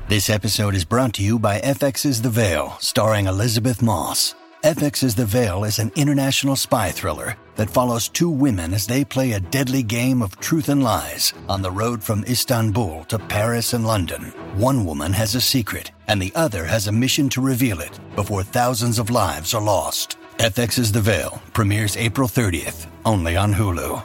This episode is brought to you by FX's The Veil, starring Elizabeth Moss. FX's The Veil is an international spy thriller that follows two women as they play a deadly game of truth and lies on the road from Istanbul to Paris and London. One woman has a secret, and the other has a mission to reveal it before thousands of lives are lost. FX's The Veil premieres April 30th, only on Hulu.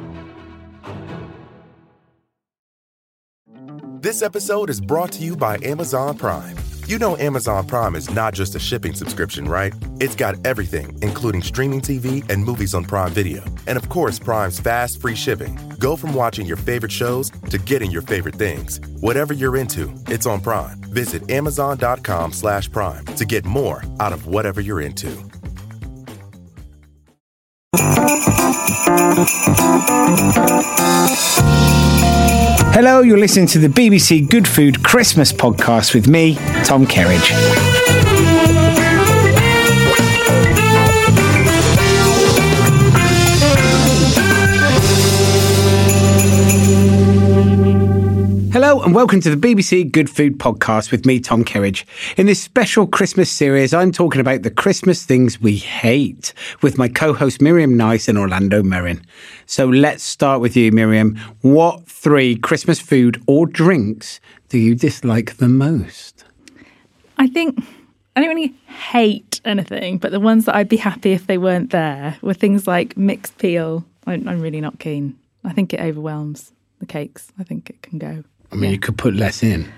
This episode is brought to you by Amazon Prime. You know Amazon Prime is not just a shipping subscription, right? It's got everything, including streaming TV and movies on Prime Video. And of course, Prime's fast, free shipping. Go from watching your favorite shows to getting your favorite things. Whatever you're into, it's on Prime. Visit amazon.com/Prime to get more out of whatever you're into. Hello, you're listening to the BBC Good Food Christmas podcast with me, Tom Kerridge. Hello and welcome to the BBC Good Food podcast with me, Tom Kerridge. In this special Christmas series, I'm talking about the Christmas things we hate with my co-host Miriam Nice and Orlando Merrin. So let's start with you, Miriam. What 3 Christmas food or drinks do you dislike the most? I think I don't really hate anything, but the ones that I'd be happy if they weren't there were things like mixed peel. I'm really not keen. I think it overwhelms the cakes. I think it can go. I mean, you could put less in.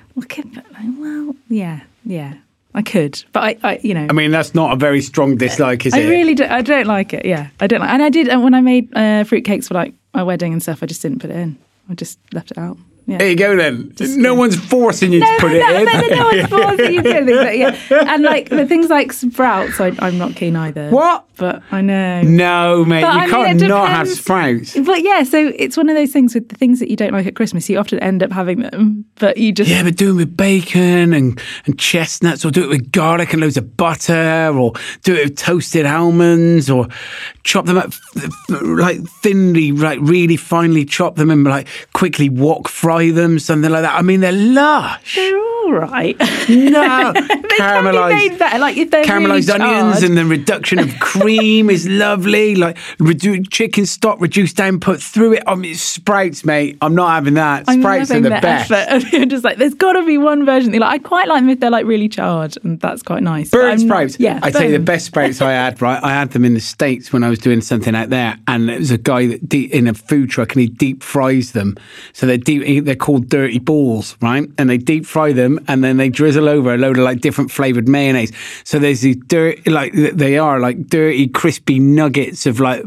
Yeah. I could, but I I mean, that's not a very strong dislike, is it? I really do. I don't like it. Yeah, I don't like. And I did when I made fruitcakes for like my wedding and stuff. I just didn't put it in. I just left it out. Yeah. There you go then. No one's forcing you to put it in. No one's forcing you to do anything. But yeah, and like the things like sprouts, I'm not keen either. What? But I know. No, mate, you can't not have sprouts. But yeah, so it's one of those things with the things that you don't like at Christmas. You often end up having them, but you just but do it with bacon and chestnuts, or do it with garlic and loads of butter, or do it with toasted almonds, or chop them up like thinly, like really finely chop them and like quickly wok fry them, something like that. I mean, they're lush. They're all right. No, caramelized, made better. Like if they're caramelized really onions and the reduction of cream is lovely. Like chicken stock reduced down, put through it. I mean, sprouts, mate. I'm not having that. Sprouts are the best. You're just like, there's got to be one version. Like, I quite like them if they're like really charred, and that's quite nice. Bird sprouts. I tell you, the best sprouts I had. Right, I had them in the States when I was doing something out there, and it was a guy that in a food truck, and he deep fries them. So they're called dirty balls, right? And they deep fry them, and then they drizzle over a load of like different flavored mayonnaise. So there's these they are like dirty, crispy nuggets of like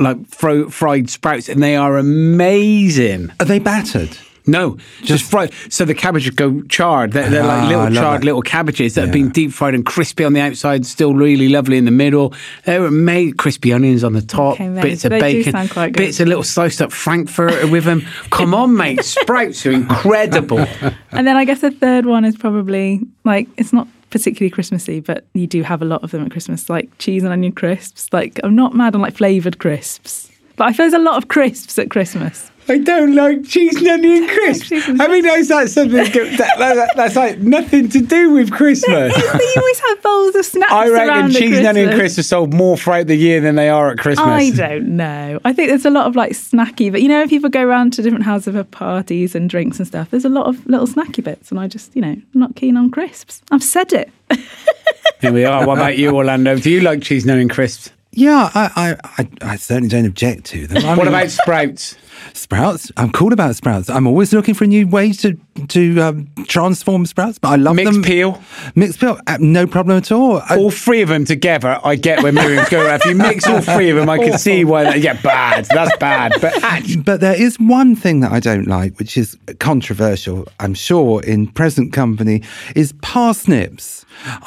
fried sprouts, and they are amazing. Are they battered? No, just fried. So the cabbages go charred. They're like little charred little cabbages that have been deep fried and crispy on the outside, still really lovely in the middle. They were made crispy onions on the top, bits of bacon, bits of little sliced up frankfurter with them. Come on, mate, sprouts are incredible. And then I guess the third one is probably like, it's not particularly Christmassy, but you do have a lot of them at Christmas, like cheese and onion crisps. Like, I'm not mad on like flavoured crisps, but I feel there's a lot of crisps at Christmas. I don't like cheese and onion crisps. I mean, that's like something that's like nothing to do with Christmas. You always have bowls of snacks. I reckon cheese and onion crisps are sold more throughout the year than they are at Christmas. I don't know. I think there's a lot of like snacky, but you know, if people go around to different houses for parties and drinks and stuff, there's a lot of little snacky bits, and I just, I'm not keen on crisps. I've said it. Here we are. What about you, Orlando? Do you like cheese and onion crisps? Yeah, I certainly don't object to them. What about sprouts? Sprouts? I'm cool about sprouts. I'm always looking for a new way to transform sprouts, but I love them. Mixed peel? No problem at all. All 3 of them together, I get where Miriam's going. If you mix all 3 of them, I can see why bad. That's bad. But there is one thing that I don't like, which is controversial, I'm sure, in present company, is parsnips.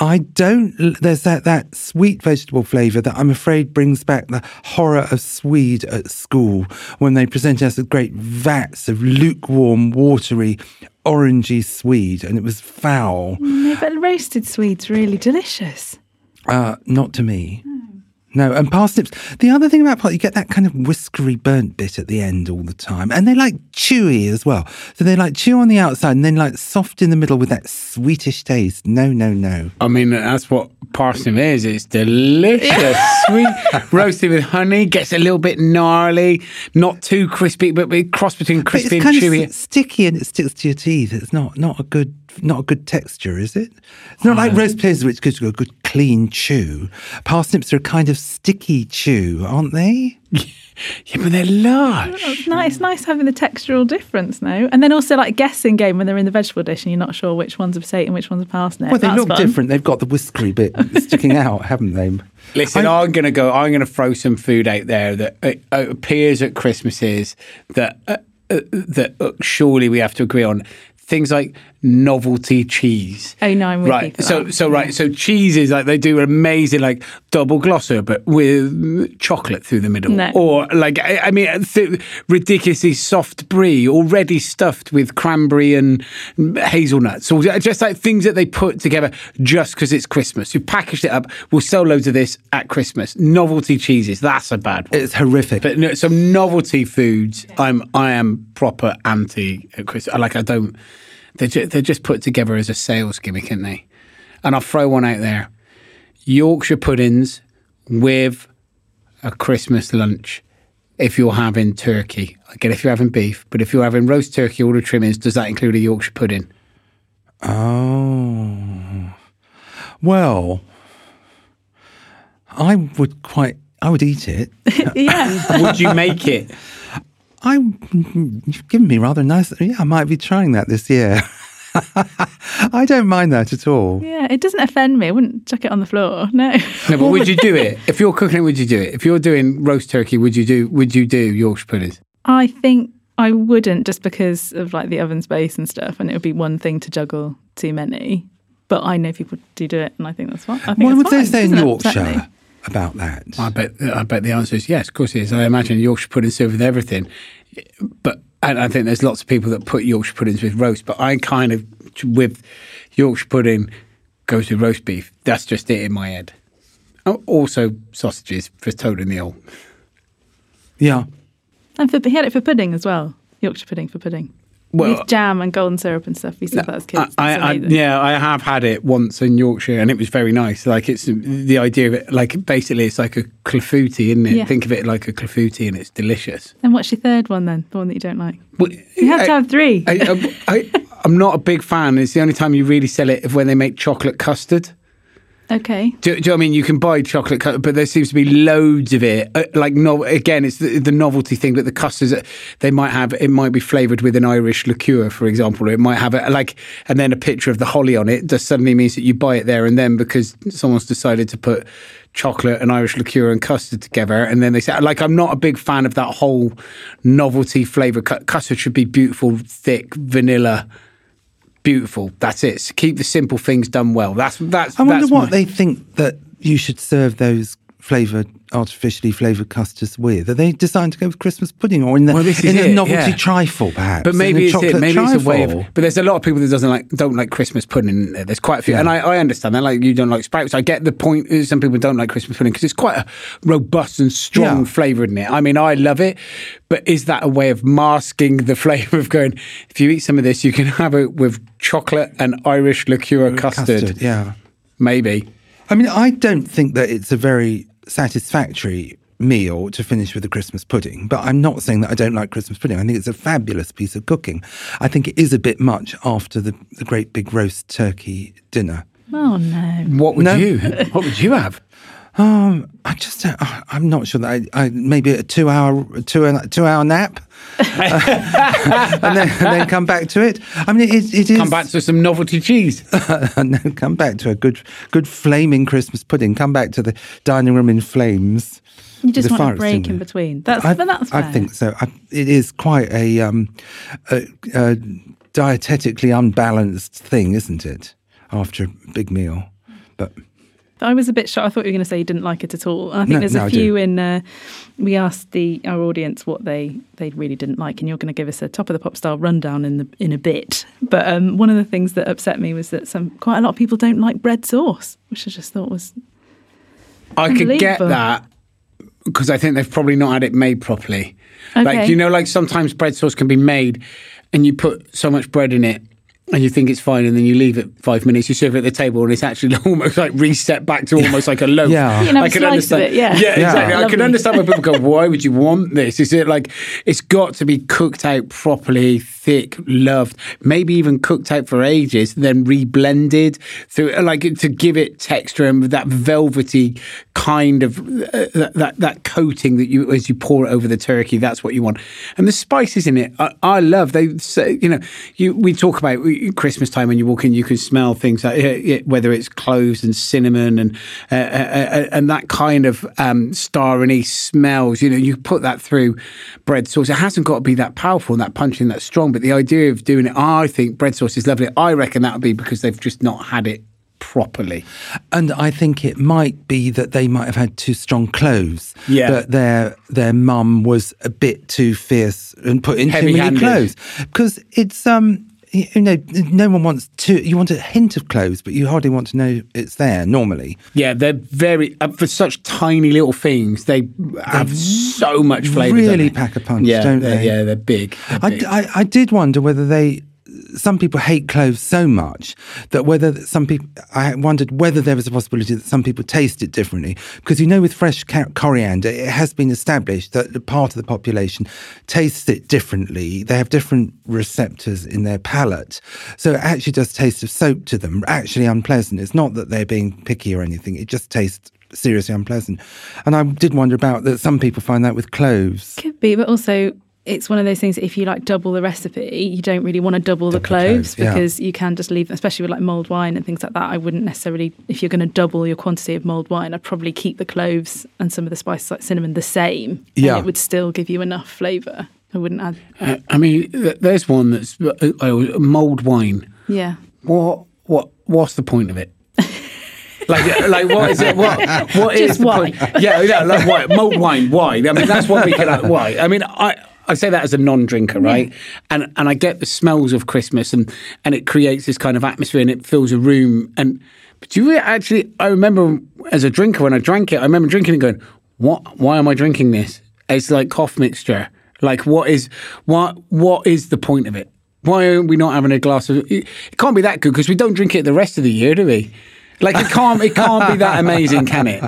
There's that sweet vegetable flavour that I'm afraid brings back the horror of Swede at school when they presented us with great vats of lukewarm, watery, orangey Swede, and it was foul. No, but roasted Swede's really delicious. Not to me. No, and parsnips. The other thing about parsnips, you get that kind of whiskery burnt bit at the end all the time. And they're like chewy as well. So they like chew on the outside and then like soft in the middle with that sweetish taste. No. I mean, that's what parsnip is. It's delicious. Sweet, roasted with honey, gets a little bit gnarly, not too crispy, but a cross between crispy and chewy. It's sticky and it sticks to your teeth. It's not a good texture, is it? It's not like roast potatoes, which gives you a good clean chew. Parsnips are a kind of sticky chew, aren't they? Yeah, but they're lush. It's nice having the textural difference now. And then also like guessing game when they're in the vegetable dish and you're not sure which one's a potato and which one's a parsnip. Well, they That's look fun. different. They've got the whiskery bit sticking out, haven't they? Listen, I'm going to throw some food out there that appears at Christmases that surely we have to agree on. Things like novelty cheese. Oh no, I'm with you for that. So cheeses, like they do amazing like double glosser, but with chocolate through the middle. No. Or like ridiculously soft brie, already stuffed with cranberry and hazelnuts. So just like things that they put together just because it's Christmas. You packaged it up. We'll sell loads of this at Christmas. Novelty cheeses. That's a bad one. It's horrific. But no, some novelty foods, I am proper anti at Christmas. Like I don't. They're just put together as a sales gimmick, aren't they? And I'll throw one out there. Yorkshire puddings with a Christmas lunch if you're having turkey. I get if you're having beef, but if you're having roast turkey, all the trimmings, does that include a Yorkshire pudding? Oh. Well, I would eat it. Yeah. Would you make it? You've given me rather nice. Yeah, I might be trying that this year. I don't mind that at all. Yeah, it doesn't offend me. I wouldn't chuck it on the floor. No. No, but would you do it? If you're cooking it, would you do it? If you're doing roast turkey, would you do Yorkshire puddings? I think I wouldn't, just because of like the oven space and stuff, and it would be one thing to juggle too many. But I know people do it, and I think that's fine. What would they say in Yorkshire about that? I bet the answer is yes, of course it is. I imagine Yorkshire pudding served with everything. But and I think there's lots of people that put Yorkshire puddings with roast, but I kind of, with Yorkshire pudding goes with roast beef. That's just it in my head. Also sausages for total meal. Yeah. And he had it for pudding as well. Yorkshire pudding for pudding. Well, with jam and golden syrup and stuff. We said that as kids. I have had it once in Yorkshire, and it was very nice. Like it's the idea of it. Like basically, it's like a clafouti, isn't it? Yeah. Think of it like a clafouti, and it's delicious. And what's your third one then? The one that you don't like? Well, You have to have three. I'm not a big fan. It's the only time you really sell it when they make chocolate custard. Okay. Do you know what I mean? You can buy chocolate custard, but there seems to be loads of it. Again, it's the novelty thing that the custards they might have. It might be flavoured with an Irish liqueur, for example. Or it might have and then a picture of the holly on it. Just suddenly means that you buy it there and then because someone's decided to put chocolate and Irish liqueur and custard together. And then they say, I'm not a big fan of that whole novelty flavour. Custard should be beautiful, thick, vanilla. Beautiful. That's it. So keep the simple things done well. That's. I wonder what they think that you should serve those artificially flavoured custards with. Are they designed to go with Christmas pudding or in a novelty trifle, perhaps? But maybe it's it. Maybe trifle. It's a way of. But there's a lot of people that don't like Christmas pudding. There's quite a few, and I understand that. Like you don't like sprouts. I get the point. Some people don't like Christmas pudding because it's quite a robust and strong flavour in it. I mean, I love it. But is that a way of masking the flavour of going, if you eat some of this, you can have it with chocolate and Irish liqueur custard? Yeah. Maybe. I mean, I don't think that it's a very satisfactory meal to finish with a Christmas pudding, but I'm not saying that I don't like Christmas pudding. I think it's a fabulous piece of cooking. I think it is a bit much after the great big roast turkey dinner. Oh, no. What would you have? I just don't, I'm not sure that I maybe a two hour nap and then come back to it. I mean, it is come back to some novelty cheese. No, come back to a good flaming Christmas pudding. Come back to the dining room in flames. You just want a break in between. That's fair. I think so. It is quite a dietetically unbalanced thing, isn't it? After a big meal, but. I was a bit shocked. I thought you were going to say you didn't like it at all. I think there's a few we asked our audience what they really didn't like, and you're going to give us a top of the pop style rundown in a bit. But one of the things that upset me was that quite a lot of people don't like bread sauce, which I just thought was I could get Unbelievable. that because I think they've probably not had it made properly. Okay. Like, you know, like sometimes bread sauce can be made and you put so much bread in it and you think it's fine, and then you leave it 5 minutes, you serve it at the table, and it's actually almost like reset back to almost like a loaf. Yeah. You can have I a can slice understand. of it, yeah. Yeah, exactly. I Lovely. can understand when people go, why would you want this? Is it like, it's got to be cooked out properly, thick, loved, maybe even cooked out for ages, then reblended through, like, to give it texture and that velvety kind of, that coating that you, as you pour it over the turkey, that's what you want. And the spices in it, I love. They say, you know, we talk about Christmas time when you walk in, you can smell things like, whether it's cloves and cinnamon and that kind of star anise smells. You know, you put that through bread sauce. It hasn't got to be that powerful and that punching, that strong, but the idea of doing it, I think bread sauce is lovely. I reckon that would be because they've just not had it properly. And I think it might be that they might have had too strong cloves. Yeah. That their mum was a bit too fierce and put in too many Heavy-handed. cloves. Because it's you know, no one wants to. You want a hint of cloves, but you hardly want to know it's there normally. Yeah, they're very, for such tiny little things, they have so much flavour. Really don't they? pack a punch, yeah, don't they? Yeah, they're big. They're big. I did wonder whether some people hate cloves so much that I wondered whether there was a possibility that some people taste it differently. Because, you know, with fresh coriander, it has been established that the part of the population tastes it differently. They have different receptors in their palate. So it actually does taste of soap to them, actually unpleasant. It's not that they're being picky or anything. It just tastes seriously unpleasant. And I did wonder about that. Some people find that with cloves. Could be, but also it's one of those things that if you like double the recipe, you don't really want to double the cloves yeah. because you can just leave, especially with like mulled wine and things like that. I wouldn't necessarily, if you're going to double your quantity of mulled wine, I'd probably keep the cloves and some of the spices like cinnamon the same. Yeah. And it would still give you enough flavour. I wouldn't add. I mean, there's one that's mulled wine. Yeah. What's the point of it? like what is it? What is Just the why? point? Yeah, like why? Mulled wine, why? I mean, that's what we can. Why? I mean, I say that as a non-drinker, right? And I get the smells of Christmas, and it creates this kind of atmosphere, and it fills a room. But do you actually? I remember as a drinker when I drank it, I remember drinking it, going, "What? Why am I drinking this? It's like cough mixture. Like, what is the point of it? Why are we not having a glass of? It can't be that good because we don't drink it the rest of the year, do we? Like, it can't be that amazing, can it?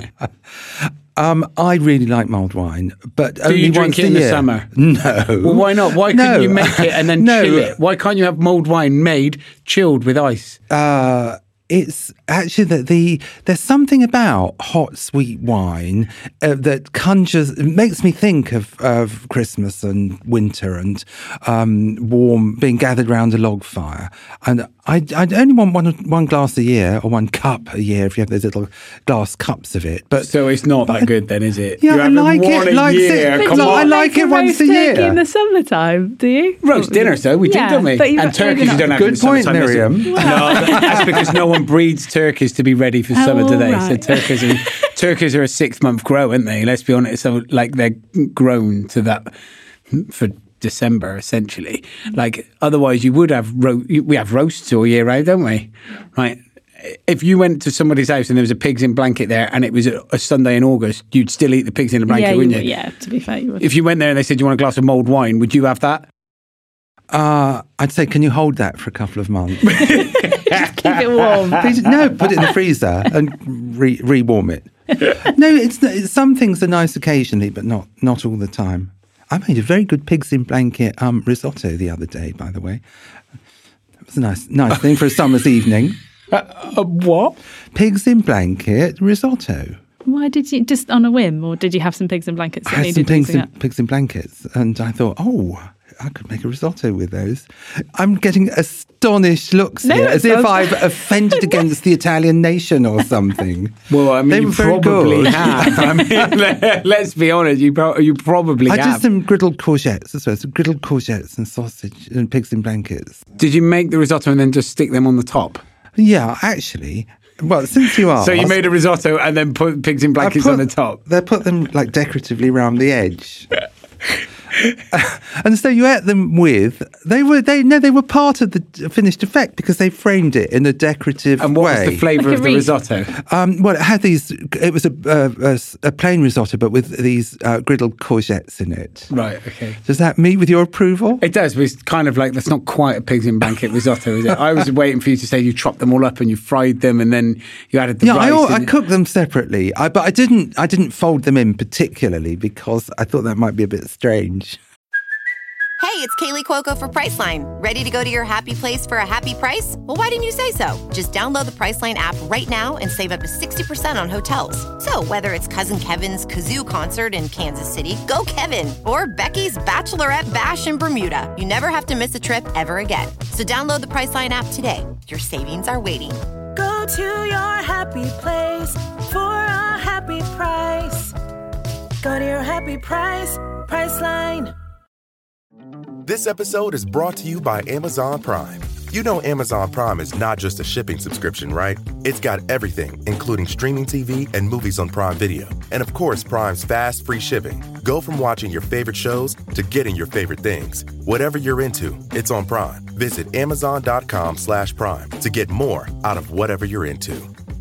I really like mulled wine, but Do only you drink once it a in the year. summer? No. Well, why not? Why couldn't you make it and then No. chill it? Why can't you have mulled wine made, chilled with ice? It's actually that there's something about hot, sweet wine that makes me think of Christmas and winter and warm, being gathered round a log fire. And I'd only want one glass a year or one cup a year if you have those little glass cups of it. But So it's not that good then, is it? Yeah, You're I having like one it. a Like year. it. Come I on. like it once a year. In the summertime, do you? Roast dinner, so we do, don't we? but And turkeys you don't have in Good the point, summertime, is it? Miriam. No, that's because no one breeds turkeys to be ready for summer, do they? right. So turkeys are a 6-month grow, aren't they? Let's be honest. So like they're grown to that for December, essentially. Like otherwise, you would have we have roasts all year round, don't we? Right. If you went to somebody's house and there was a pigs in blanket there, and it was a Sunday in August, you'd still eat the pigs in a blanket, wouldn't you? Yeah, to be fair, you would. If you went there and they said, "Do you want a glass of mulled wine?" Would you have that? I'd say, can you hold that for a couple of months? Keep it warm. No, put it in the freezer and re-warm it. No, it's some things are nice occasionally, but not all the time. I made a very good pigs in blanket risotto the other day, by the way. It was a nice thing for a summer's evening. What? Pigs in blanket risotto. Why did you, just on a whim, or did you have some pigs in blankets? I That had some needed fixing up? pigs in blankets, and I thought, I could make a risotto with those. I'm getting astonished looks No, here, it as if sounds- I've offended against the Italian nation or something. Well, I They mean, you were very probably good. have. I mean, let's be honest, you probably I did have. some griddled courgettes as well, some griddled courgettes and sausage and pigs in blankets. Did you make the risotto and then just stick them on the top? Yeah, actually. Well, since you asked... So you made a risotto and then put pigs in blankets on the top? They put them like decoratively around the edge. And so you ate them with. They were part of the finished effect because they framed it in a decorative way. And what was the flavour of the risotto? Well, it had these. It was a plain risotto, but with these griddled courgettes in it. Right. Okay. Does that meet with your approval? It does, but it's kind of like that's not quite a pigs in blanket risotto, is it? I was waiting for you to say you chopped them all up and you fried them and then you added the rice. I cooked them separately, but I didn't fold them in particularly because I thought that might be a bit strange. Hey, it's Kaylee Cuoco for Priceline. Ready to go to your happy place for a happy price? Well, why didn't you say so? Just download the Priceline app right now and save up to 60% on hotels. So whether it's Cousin Kevin's Kazoo Concert in Kansas City, go Kevin, or Becky's Bachelorette Bash in Bermuda, you never have to miss a trip ever again. So download the Priceline app today. Your savings are waiting. Go to your happy place for a happy price. Go to your happy price, Priceline. This episode is brought to you by Amazon Prime. You know Amazon Prime is not just a shipping subscription, right? It's got everything, including streaming TV and movies on Prime Video. And of course, Prime's fast, free shipping. Go from watching your favorite shows to getting your favorite things. Whatever you're into, it's on Prime. Visit Amazon.com/Prime to get more out of whatever you're into.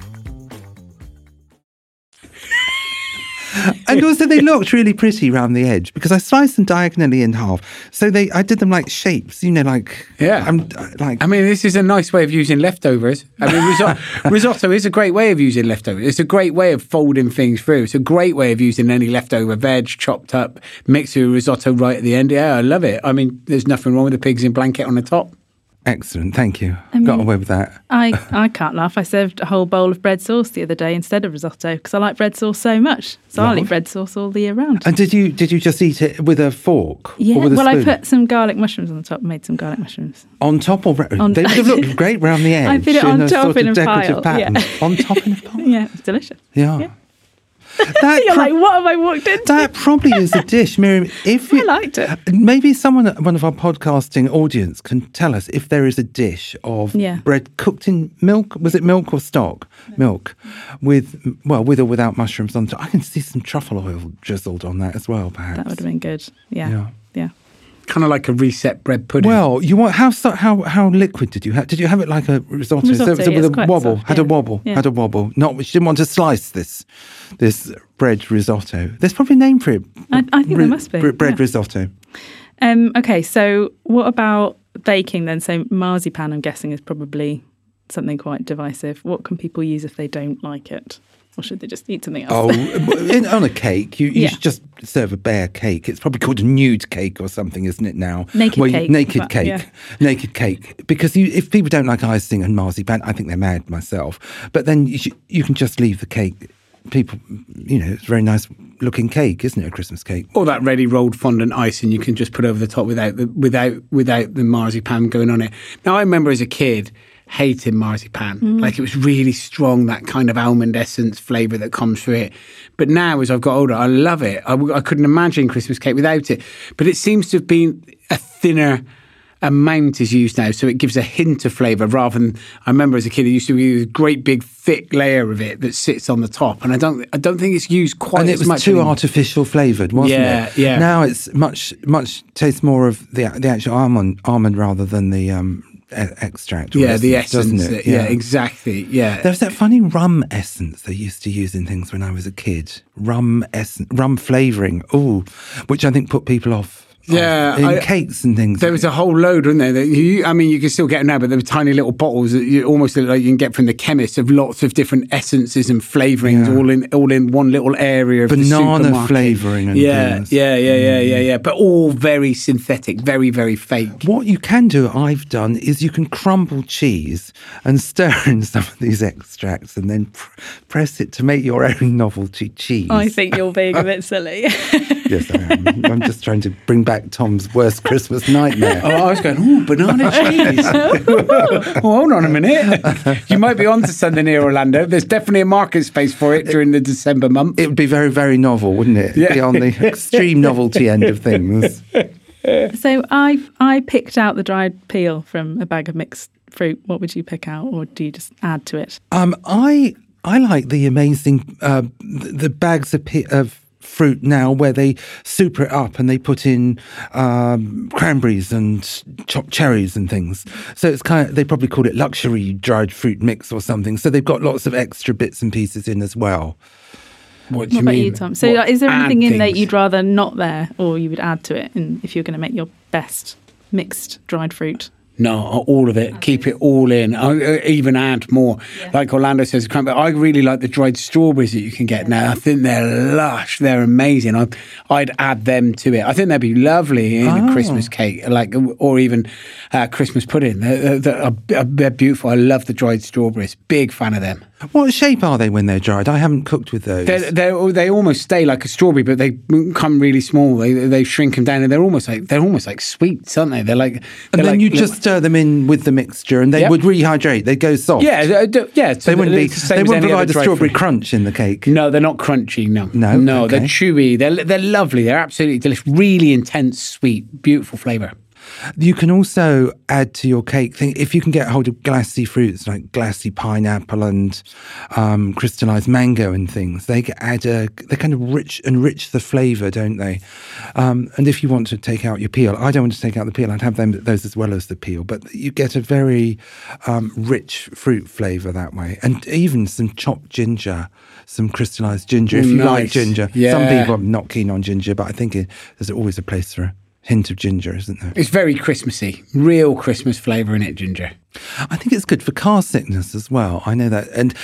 And also they looked really pretty around the edge because I sliced them diagonally in half. So I did them like shapes, like... Yeah. I mean, this is a nice way of using leftovers. I mean, risotto is a great way of using leftovers. It's a great way of folding things through. It's a great way of using any leftover veg chopped up, mixed with risotto right at the end. Yeah, I love it. I mean, there's nothing wrong with the pigs in blanket on the top. Excellent, thank you. Got away with that. I can't laugh. I served a whole bowl of bread sauce the other day instead of risotto because I like bread sauce so much. So I'll eat bread sauce all the year round. And did you just eat it with a fork? Yeah, or with a spoon? I put some garlic mushrooms on the top, made some garlic mushrooms. On top or... They would have looked great round the edge. I put it on top in a pile. Pattern. Yeah. On top in a pile? Yeah, it's delicious. Yeah. You're like, what have I walked into? That probably is a dish, Miriam. I liked it. Maybe one of our podcasting audience can tell us if there is a dish of bread cooked in milk. Was it milk or stock? Milk. With or without mushrooms on top. I can see some truffle oil drizzled on that as well, perhaps. That would have been good. Yeah. Kind of like a reset bread pudding. Well, how liquid did you have? Did you have it like a risotto? Risotto, with a wobble. Soft, had a wobble. Yeah. Had a wobble. Not. She didn't want to slice this bread risotto. There's probably a name for it. I think there must be. Bread risotto. Okay, so what about baking then? So marzipan, I'm guessing, is probably something quite divisive. What can people use if they don't like it? Or should they just eat something else? On a cake, you should just serve a bare cake. It's probably called a nude cake or something, isn't it now? Naked cake. Naked cake. Yeah. Naked cake. Because if people don't like icing and marzipan, I think they're mad myself. But then you can just leave the cake. People, it's a very nice looking cake, isn't it? A Christmas cake. Or that ready rolled fondant icing you can just put over the top without the marzipan going on it. Now, I remember as a kid hated marzipan. Like it was really strong, that kind of almond essence flavour that comes through it. But now, as I've got older, I love it. I couldn't imagine Christmas cake without it. But it seems to have been a thinner amount is used now, so it gives a hint of flavour rather than, I remember as a kid, it used to be a great big thick layer of it that sits on the top, and I don't think it's used quite as much. And it was too artificial flavoured, wasn't it? Yeah. Now it's much tastes more of the actual almond rather than the extract. The essence, doesn't it? Yeah, exactly. Yeah, there's that funny rum essence they used to use in things when I was a kid. Rum flavouring, which I think put people off. In cakes and things. There was a whole load, wasn't there? That you can still get them now, but there were tiny little bottles that you almost look like you can get from the chemist of lots of different essences and flavourings, all in one little area of banana the supermarket. Flavouring and things. Yeah. But all very synthetic, very, very fake. What you can do, I've done, is you can crumble cheese and stir in some of these extracts and then press it to make your own novelty cheese. I think you're being a bit silly. Yes, I am. I'm just trying to bring back Tom's worst Christmas nightmare. I was going, banana cheese. Hold on a minute. You might be onto something here, Orlando. There's definitely a market space for it during the December month. It would be very, very novel, wouldn't it? Yeah. Be on the extreme novelty end of things. So I picked out the dried peel from a bag of mixed fruit. What would you pick out, or do you just add to it? I like the amazing the bags of fruit now where they super it up and they put in cranberries and chopped cherries and things. So it's they probably call it luxury dried fruit mix or something. So they've got lots of extra bits and pieces in as well. What do you about mean? you, Tom? So is there anything in there you'd rather not there, or you would add to it, and if you're going to make your best mixed dried fruit? No, all of it. Okay. Keep it all in. I even add more. Yeah. Like Orlando says, I really like the dried strawberries that you can get now. I think they're lush. They're amazing. I'd add them to it. I think they'd be lovely in a Christmas cake, or even Christmas pudding. They're beautiful. I love the dried strawberries. Big fan of them. What shape are they when they're dried? I haven't cooked with those. They almost stay like a strawberry, but they come really small. They shrink them down, and they're almost like sweets, aren't they? And then you just stir them in with the mixture, and they would rehydrate. They go soft. Yeah. So they wouldn't provide a strawberry crunch in the cake. No, they're not crunchy. No. Okay. They're chewy. They're lovely. They're absolutely delicious. Really intense, sweet, beautiful flavour. You can also add to your cake, if you can get hold of glassy fruits like glassy pineapple and crystallized mango and things, they kind of enrich the flavour, don't they? And if you want to take out your peel, I don't want to take out the peel, I'd have those as well as the peel, but you get a very rich fruit flavour that way. And even some chopped ginger, some crystallized ginger, if you like ginger. Yeah. Some people are not keen on ginger, but I think there's always a place for hint of ginger, isn't there? It's very Christmassy, real Christmas flavour in it, ginger. I think it's good for car sickness as well. I know that. And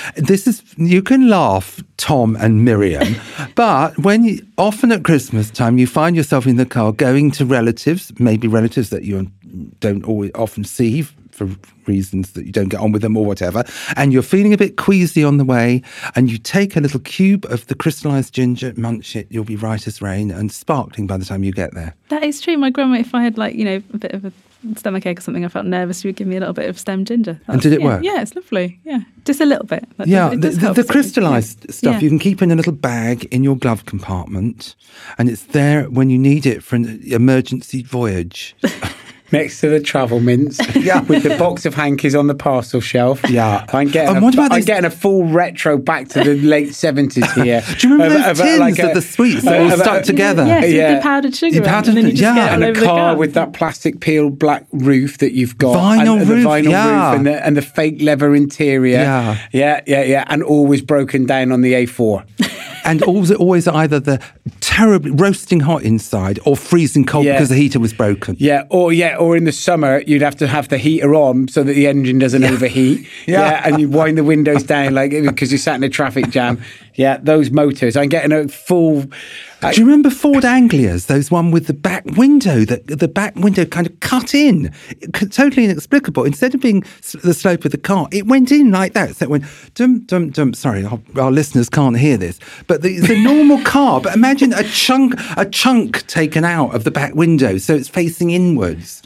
you can laugh, Tom and Miriam, but often at Christmas time, you find yourself in the car going to relatives, maybe relatives that you don't always often see for reasons that you don't get on with them or whatever, and you're feeling a bit queasy on the way, and you take a little cube of the crystallised ginger, munch it, you'll be right as rain and sparkling by the time you get there. That is true. My grandma, if I had a bit of a stomachache or something, I felt nervous, she would give me a little bit of stem ginger. And did it work? Yeah, it's lovely. Yeah, just a little bit. The crystallised stuff you can keep in a little bag in your glove compartment, and it's there when you need it for an emergency voyage. Next to the travel mints, with the box of hankies on the parcel shelf. Yeah, I'm getting a full retro back to the late 70s here. Do you remember those tins of the sweets that all stuck together? Yes, with the powdered sugar. And a car with that plastic peel black roof that you've got, vinyl roof, and the fake leather interior. Yeah, and always broken down on the A4. And always either the terribly roasting hot inside or freezing cold because the heater was broken. Or in the summer you'd have to have the heater on so that the engine doesn't overheat. And you wind the windows down because you're sat in a traffic jam. Yeah, those motors. I'm getting a full. Do you remember Ford Anglias? Those one with the back window, the back window kind of cut in, totally inexplicable. Instead of being the slope of the car, it went in like that. So it went dum dum dum. Sorry, our listeners can't hear this, but it's a normal car. But imagine a chunk taken out of the back window, so it's facing inwards.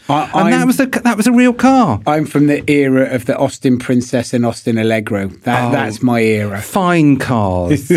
That was a real car. I'm from the era of the Austin Princess and Austin Allegro. That's my era. Fine cars.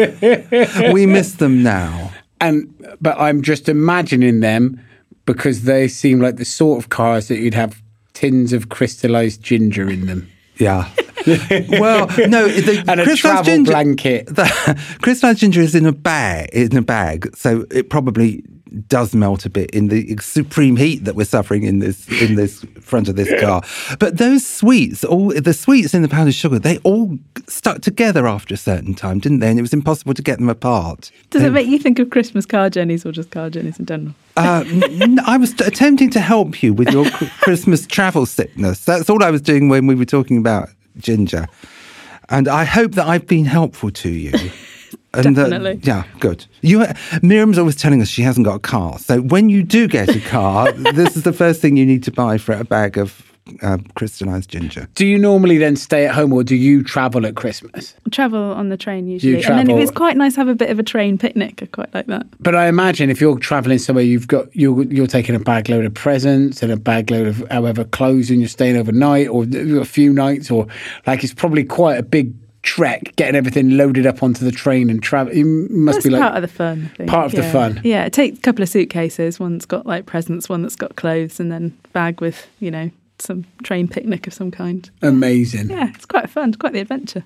We miss them now. But I'm just imagining them because they seem like the sort of cars that you'd have tins of crystallised ginger in them. Yeah. Well, no, and a travel blanket. The crystallised ginger is in a bag, so it probably does melt a bit in the supreme heat that we're suffering in this front of this car. But those sweets, all the sweets in the powdered sugar, they all stuck together after a certain time, didn't they? And it was impossible to get them apart. Does it make you think of Christmas car journeys or just car journeys in general? I was attempting to help you with your Christmas travel sickness. That's all I was doing when we were talking about ginger. And I hope that I've been helpful to you. And definitely. Good. Miriam's always telling us she hasn't got a car. So when you do get a car, this is the first thing you need to buy for a bag of crystallised ginger. Do you normally then stay at home or do you travel at Christmas? Travel on the train usually. And then it's quite nice to have a bit of a train picnic. I quite like that. But I imagine if you're travelling somewhere, you're taking a bag load of presents and a bag load of however clothes and you're staying overnight or a few nights or it's probably quite a big trek getting everything loaded up onto the train and travel. That's part of the fun, I think. Part of the fun. Yeah, take a couple of suitcases. One's got presents, one that's got clothes, and then bag with, some train picnic of some kind. Amazing. Yeah, it's quite fun. It's quite the adventure.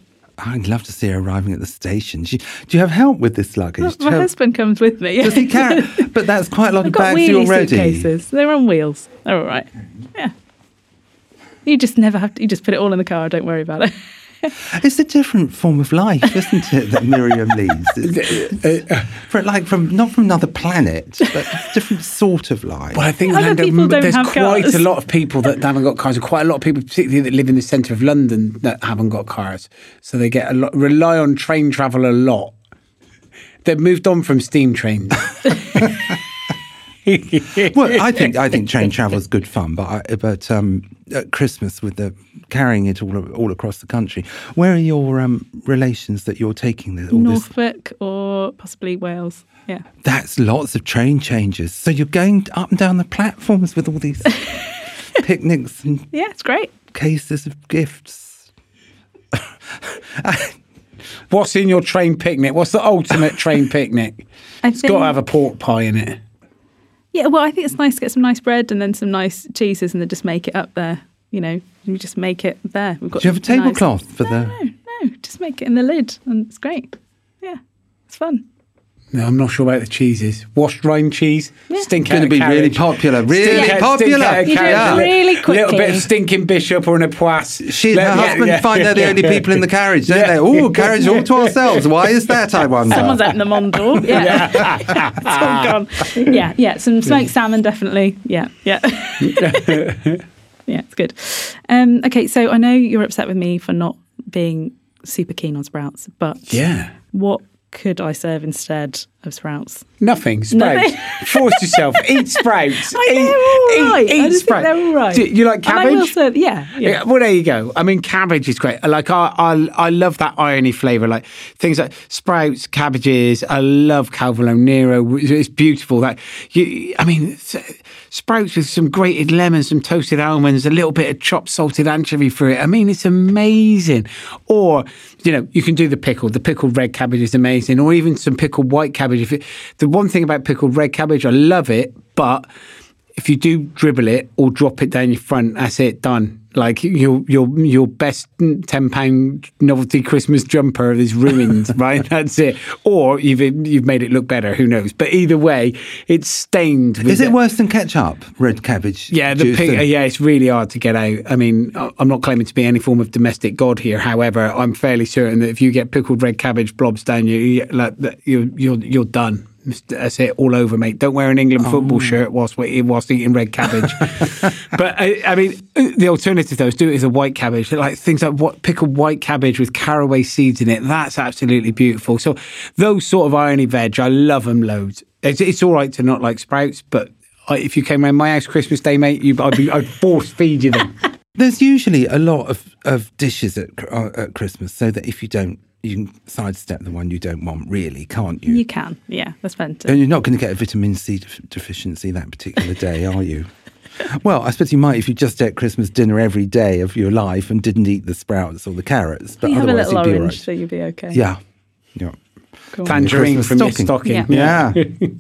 I'd love to see her arriving at the station. Do you have help with this luggage? My husband comes with me. Does he carry? But that's quite a lot of bags wheelie already. Suitcases. They're on wheels. They're all right. Yeah. You just never have to. You just put it all in the car. Don't worry about it. It's a different form of life, isn't it, that Miriam leads? Not from another planet, but a different sort of life. Well, I think people don't there's have quite cars. a lot of people that haven't got cars, and quite a lot of people, particularly that live in the centre of London, that haven't got cars. So they rely on train travel a lot. They've moved on from steam trains. Well, I think train travel is good fun, but at Christmas with the carrying it all across the country, where are your relations that you're taking this? Norfolk or possibly Wales. Yeah, that's lots of train changes. So you're going up and down the platforms with all these picnics and yeah, it's great. Cases of gifts. What's in your train picnic? What's the ultimate train picnic? It's got to have a pork pie in it. Yeah, well, I think it's nice to get some nice bread and then some nice cheeses and then just make it up there. You know, you just make it there. We've got. Do you have a tablecloth for the? No, just make it in the lid and it's great. Yeah, it's fun. No, I'm not sure about the cheeses. Washed rind cheese, stink out Going to be carriage. really popular. Really popular. You do it really quickly. A little bit of stinking bishop or an epoisse. She and her husband find they're the only people in the carriage, don't they? Oh, carriage all to ourselves. Why is that, I wonder? Someone's opened the mon door. Yeah. It's all gone. Yeah. Some smoked salmon, definitely. Yeah. Yeah, it's good. Okay, so I know you're upset with me for not being super keen on sprouts, but what could I serve instead of sprouts? Nothing. Sprouts. Force yourself. Eat sprouts. They're all right. I just think they're all right. Do you like cabbage? And I will serve, yeah. Well, there you go. I mean, cabbage is great. Like I love that irony flavour. Like things like sprouts, cabbages. I love Calvolo Nero. It's beautiful. That sprouts with some grated lemon, some toasted almonds, a little bit of chopped salted anchovy for it. I mean, it's amazing. Or you can do the pickled. The pickled red cabbage is amazing. Or even some pickled white cabbage. The one thing about pickled red cabbage, I love it, but if you do dribble it or drop it down your front, that's it, done. Like your best £10 novelty Christmas jumper is ruined, right? That's it. Or you've made it look better. Who knows? But either way, it's stained. Is it worse than ketchup? Red cabbage. Yeah, it's really hard to get out. I mean, I'm not claiming to be any form of domestic god here. However, I'm fairly certain that if you get pickled red cabbage blobs down you, you're done. That's it, all over, mate. Don't wear an England football shirt whilst eating red cabbage. But I mean, the alternative though is do it as a white cabbage. Like things like pickled white cabbage with caraway seeds in it. That's absolutely beautiful. So those sort of irony veg, I love them loads. It's all right to not like sprouts, but if you came around my house Christmas Day, mate, I'd force feed you them. There's usually a lot of dishes at Christmas, so that if you don't, you can sidestep the one you don't want, really, can't you? You can, yeah, that's plenty. And you're not going to get a vitamin C deficiency that particular day, are you? Well, I suppose you might if you just ate Christmas dinner every day of your life and didn't eat the sprouts or the carrots. But you have otherwise, a little you'd be orange, all right. so you'll be okay. Yeah. Cool. Tangerine from your stocking. Yeah.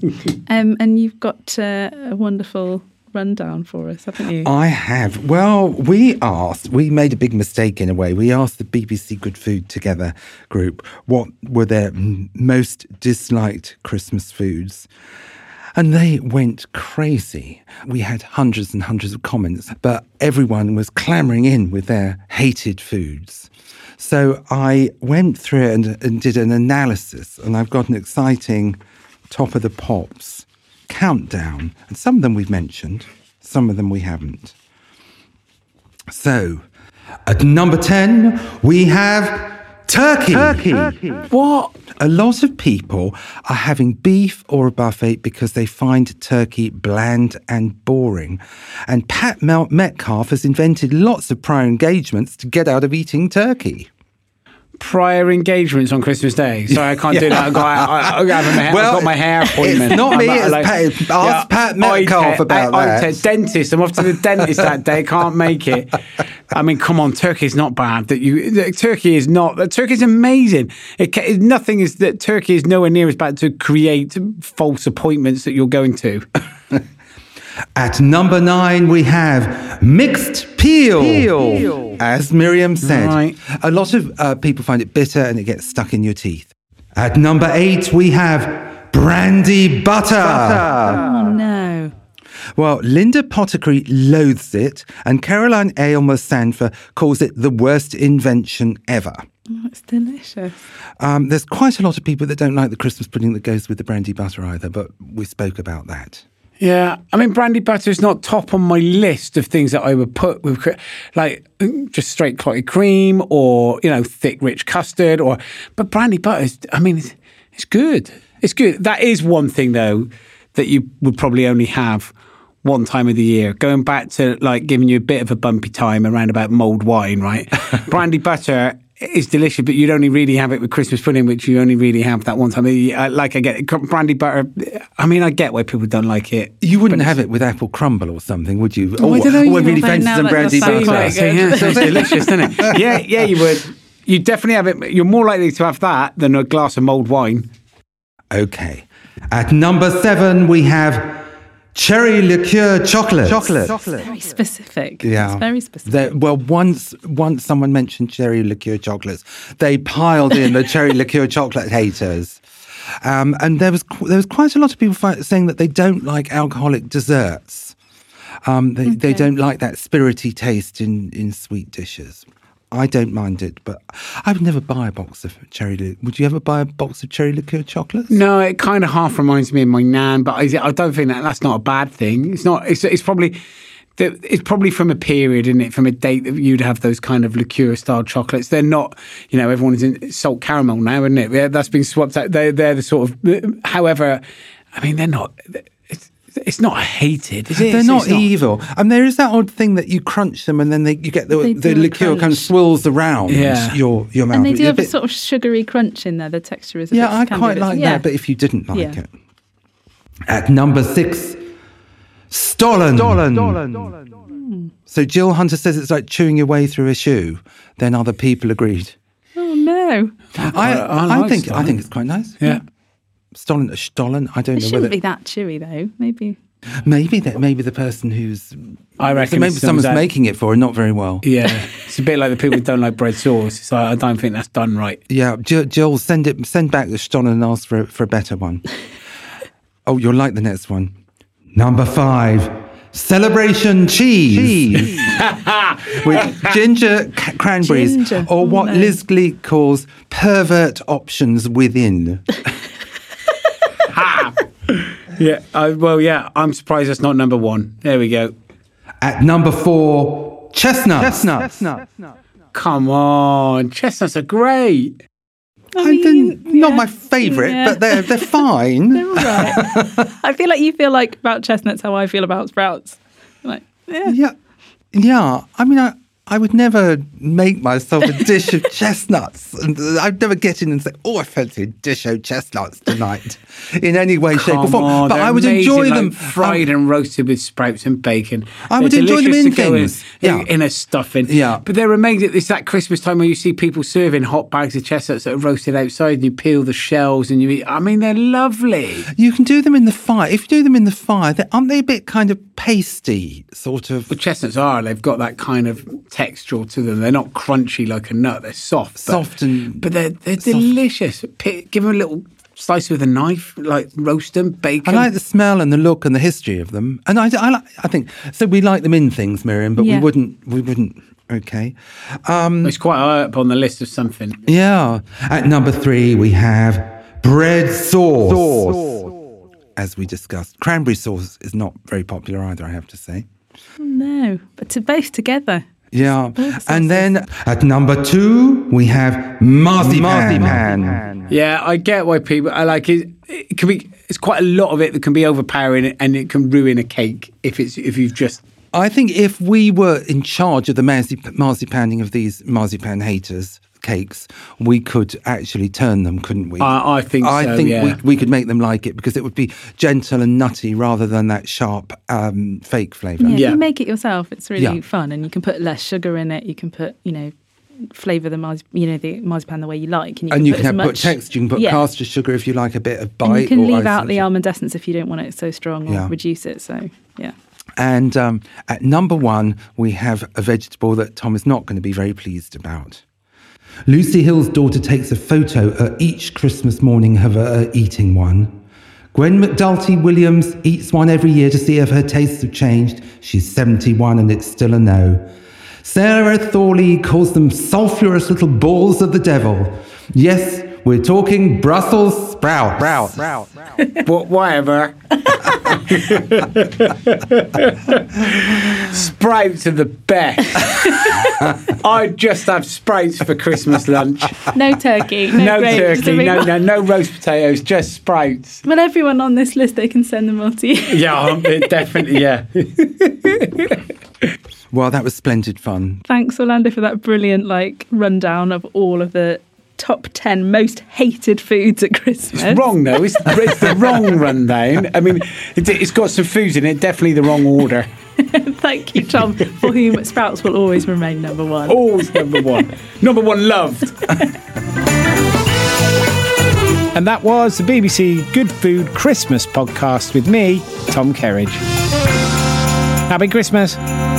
And you've got a wonderful rundown for us, haven't you? I have. Well, we made a big mistake in a way. We asked the BBC Good Food Together group what were their most disliked Christmas foods. And they went crazy. We had hundreds and hundreds of comments, but everyone was clamouring in with their hated foods. So I went through it and did an analysis, and I've got an exciting top of the pops countdown. And some of them we've mentioned, some of them we haven't. So, at number 10, we have turkey. What? A lot of people are having beef or a buffet because they find turkey bland and boring. And Pat Metcalfe has invented lots of prior engagements to get out of eating turkey. Prior engagements on Christmas Day. Sorry, I can't do that. I've got my hair appointment. It's not me. Ask Pat Metcalfe about that. Dentist. I'm off to the dentist that day. Can't make it. I mean, come on. Turkey's not bad. Turkey is not. Turkey's amazing. Turkey is nowhere near as bad to create false appointments that you're going to. At number 9, we have mixed peel. As Miriam said, Right. a lot of people find it bitter and it gets stuck in your teeth. At number 8, we have brandy butter. Oh, no. Well, Linda Pottercree loathes it, and Caroline Aylmer Sandfer calls it the worst invention ever. Oh, it's delicious. There's quite a lot of people that don't like the Christmas pudding that goes with the brandy butter either, but we spoke about that. Yeah, I mean, brandy butter is not top on my list of things that I would put with, like, just straight clotted cream or, thick, rich custard. But brandy butter is, I mean, it's good. It's good. That is one thing, though, that you would probably only have one time of the year. Going back to, like, giving you a bit of a bumpy time around about mulled wine, right? Brandy butter is delicious, but you'd only really have it with Christmas pudding, which you only really have that one time. I get it. Brandy butter. I mean, I get why people don't like it. You wouldn't have it with apple crumble or something, would you? I don't know. Really fancy some brandy butter. It's delicious, isn't it? Yeah, you would. You definitely have it. You're more likely to have that than a glass of mulled wine. Okay. At number 7, we have cherry liqueur chocolate. Very specific. Yeah. It's very specific. Once someone mentioned cherry liqueur chocolates, they piled in the cherry liqueur chocolate haters. And there was quite a lot of people saying that they don't like alcoholic desserts. They don't like that spirity taste in sweet dishes. I don't mind it, but I would never buy a box of cherry liqueur. Would you ever buy a box of cherry liqueur chocolates? No, it kind of half reminds me of my nan, but I don't think that's not a bad thing. It's not. It's probably from a period, isn't it? From a date that you'd have those kind of liqueur style chocolates. They're not. Everyone is in salt caramel now, isn't it? Yeah, that's been swapped out. They're the sort of. However, I mean, they're not. It's not hated, is it? They're not evil. And there is that odd thing that you crunch them and then you get the liqueur kind of swirls around your mouth. And they do have a sort of sugary crunch in there. The texture is I quite like that, but if you didn't like it. At number 6, Stollen. So Jill Hunter says it's like chewing your way through a shoe. Then other people agreed. Oh, no. I think it's quite nice. Yeah. Stollen. I don't know. It shouldn't be that chewy though. Maybe the person who's. I reckon maybe someone's making it for her not very well. Yeah, it's a bit like the people who don't like bread sauce. It's like, I don't think that's done right. Yeah, Jill, send back the Stollen and ask for a better one. Oh, you'll like the next one. Number 5. Celebration cheese. With ginger cranberries, or what Liz Gleek calls pervert options within. Yeah, I'm surprised that's not number 1. There we go. At number 4, chestnuts. Come on, chestnuts are great. Not my favourite, but they're fine. They're all right. I feel like you feel like about chestnuts how I feel about sprouts. Like, yeah. I mean, I would never make myself a dish of chestnuts. And I'd never get in and say, I fancy a dish of chestnuts tonight in any way, shape or form. But I would enjoy them. Fried and roasted with sprouts and bacon. I would enjoy them in things. In a stuffing. Yeah. But they're amazing. It's that Christmas time where you see people serving hot bags of chestnuts that are roasted outside and you peel the shells and you eat. I mean, they're lovely. You can do them in the fire. If you do them in the fire, aren't they a bit kind of pasty, sort of? Well, chestnuts are. They've got that kind of texture to them. They're not crunchy like a nut. They're soft. But they're delicious. Give them a little slice with a knife, like roast them, bacon. I like the smell and the look and the history of them. And I think, so we like them in things, Miriam, but we wouldn't. Okay. It's quite high up on the list of something. Yeah. At number 3, we have bread sauce. As we discussed, cranberry sauce is not very popular either, I have to say. No, but to both together. Yeah. And then at number 2, we have marzipan. Yeah, I get why people. I like it. It can be. It's quite a lot of it that can be overpowering, and it can ruin a cake if you've just. I think if we were in charge of the marzipaning of these marzipan haters cakes, we could actually turn them, couldn't we? I think so. I think we could make them like it because it would be gentle and nutty rather than that sharp fake flavour. Yeah, you make it yourself. It's really fun, and you can put less sugar in it. You can put, flavour the marzipan the way you like, and you can put texture. You can put caster sugar if you like a bit of bite. And you can leave out the almond essence if you don't want it so strong, or reduce it. So And at number 1, we have a vegetable that Tom is not going to be very pleased about. Lucy Hill's daughter takes a photo each Christmas morning of her eating one. Gwen McDulty Williams eats one every year to see if her tastes have changed. She's 71 and it's still a no. Sarah Thorley calls them sulphurous little balls of the devil. Yes, we're talking Brussels sprouts. Whatever. Sprouts are the best. I'd just have sprouts for Christmas lunch. No turkey. No turkey. No roast potatoes. Just sprouts. Well, everyone on this list, they can send them all to you. Yeah, definitely. Yeah. Well, that was splendid fun. Thanks, Orlando, for that brilliant rundown of all of the top 10 most hated foods at Christmas. It's wrong, though. It's the wrong rundown. I mean, it's got some foods in it, definitely the wrong order. Thank you, Tom, for whom sprouts will always remain number 1. Always number 1. Number 1 loved. And that was the BBC Good Food Christmas podcast with me, Tom Kerridge. Happy Christmas.